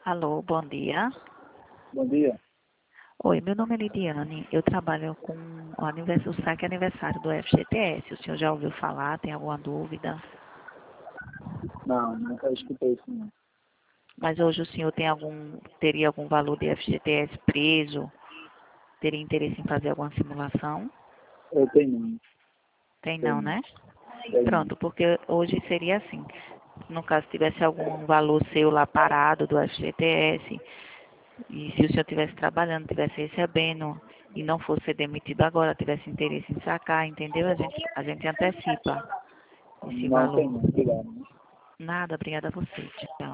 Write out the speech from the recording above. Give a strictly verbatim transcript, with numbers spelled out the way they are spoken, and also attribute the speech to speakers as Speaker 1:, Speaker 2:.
Speaker 1: Alô, bom dia.
Speaker 2: Bom dia.
Speaker 1: Oi, meu nome é Lidiane. Eu trabalho com o aniversário, o saque aniversário do F G T S. O senhor já ouviu falar? Tem alguma dúvida?
Speaker 2: Não, nunca escutei isso não.
Speaker 1: Mas hoje o senhor tem algum, teria algum valor de F G T S preso? Teria interesse em fazer alguma simulação?
Speaker 2: Eu tenho um.
Speaker 1: Tem não,
Speaker 2: Tenho.
Speaker 1: né?
Speaker 2: Tenho.
Speaker 1: Pronto, porque hoje seria assim. No caso tivesse algum valor seu lá parado do F G T S, e se o senhor estivesse trabalhando, estivesse recebendo e não fosse demitido agora, tivesse interesse em sacar, entendeu? A gente, a gente antecipa esse
Speaker 2: Não
Speaker 1: valor.
Speaker 2: tenho. Obrigado.
Speaker 1: Nada, obrigada a você. Tchau.